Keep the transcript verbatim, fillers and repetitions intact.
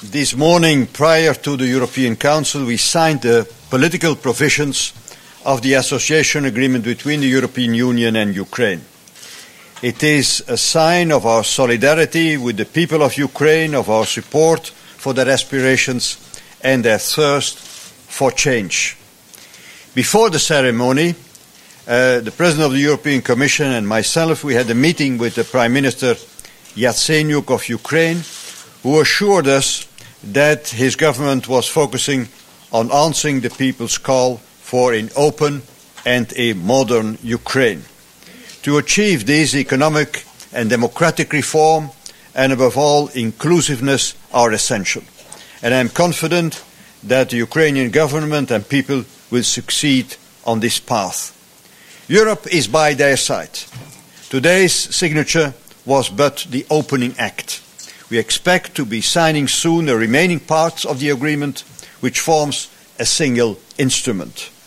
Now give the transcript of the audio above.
This morning, prior to the European Council, we signed the political provisions of the association agreement between the European Union and Ukraine. It is a sign of our solidarity with the people of Ukraine, of our support for their aspirations and their thirst for change. Before the ceremony, uh, the President of the European Commission and myself, we had a meeting with the Prime Minister Yatsenyuk of Ukraine, who assured us that his government was focusing on answering the people's call for an open and a modern Ukraine. To achieve these, economic and democratic reform and above all inclusiveness are essential. And I am confident that the Ukrainian government and people will succeed on this path. Europe is by their side. Today's signature was but the opening act. We expect to be signing soon the remaining parts of the agreement, which forms a single instrument.